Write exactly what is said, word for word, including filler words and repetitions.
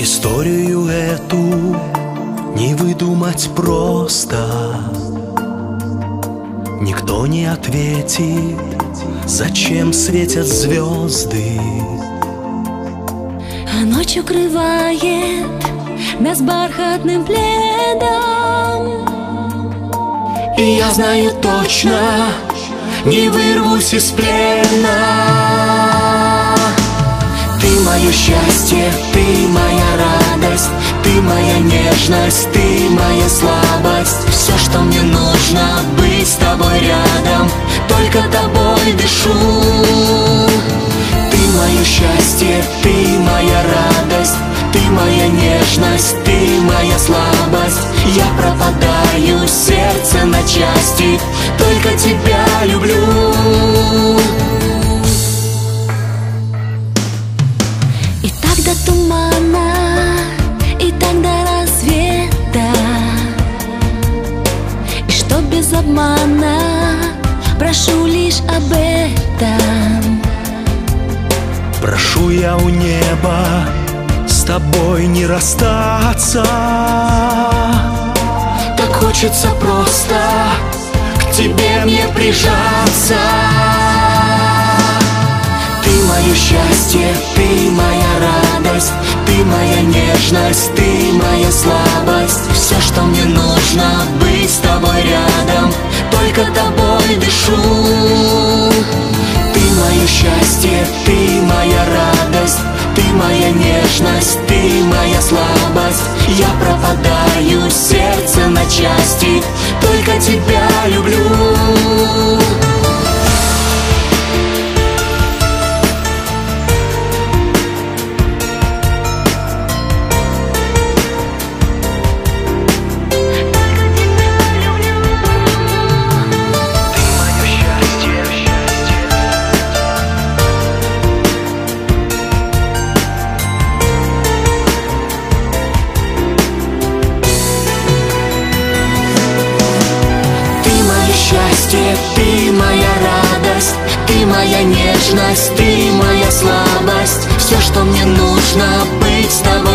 Историю эту не выдумать просто. Никто не ответит, зачем светят звезды. А ночь укрывает нас бархатным пледом. И я знаю точно, не вырвусь из плена. Ты мое счастье, ты моя радость, ты моя нежность, ты моя слабость. Все, что мне нужно, быть с тобой рядом, только тобой дышу. Ты мое счастье, ты моя радость, ты моя нежность, ты моя слабость. Я пропадаю, сердце на части, только тебя люблю. И так до тумана, и так до рассвета, и что без обмана, прошу лишь об этом. Прошу я у неба с тобой не расстаться. Так хочется просто к тебе мне прижаться. Ты мое счастье, ты моя радость, ты моя нежность, ты моя слабость. Все, что мне нужно, быть с тобой рядом, только тобой дышу. Ты мое счастье, ты моя радость, ты моя нежность, ты моя слабость. Я пропадаю, сердце на части, только тебя люблю. Ты моя радость, ты моя нежность, ты моя слабость. Все, что мне нужно, быть с тобой